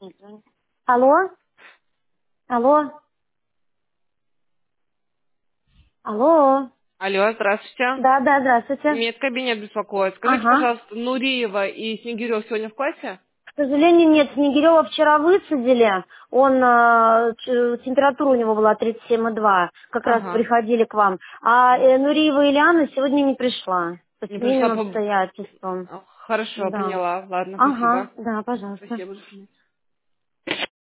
Алло? Алло? Алло? Алло, здравствуйте. Да, да, здравствуйте. Медкабинет беспокоит. Скажите, Ага. пожалуйста, Нуриева и Снегирев сегодня в классе? К сожалению, нет, Снегирева вчера высадили. Температура у него была 37,2. Как раз Ага. приходили к вам. А Нуриева Ильяна сегодня не пришла. По Не пришла семейным по... обстоятельствам. Хорошо, Да. поняла. Ладно, Ага, спасибо. да, пожалуйста. Спасибо, до свидания.